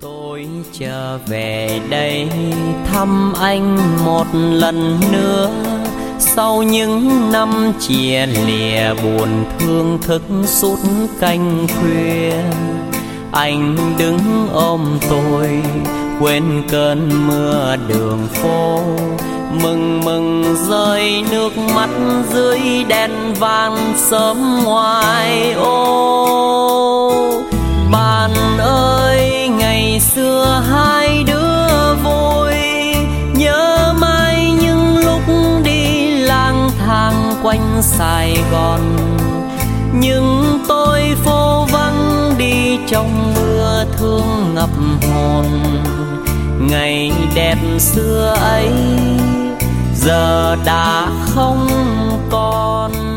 Tôi trở về đây thăm anh một lần nữa, sau những năm chia lìa buồn thương thức suốt canh khuya. Anh đứng ôm tôi quên cơn mưa đường phố, mừng rơi nước mắt dưới đèn vàng sớm ngoài ô. Bạn ơi, ngày xưa hai đứa vui, nhớ mãi những lúc đi lang thang quanh Sài Gòn. Nhưng tôi phố vắng đi trong mưa thương ngập hồn. Ngày đẹp xưa ấy giờ đã không còn.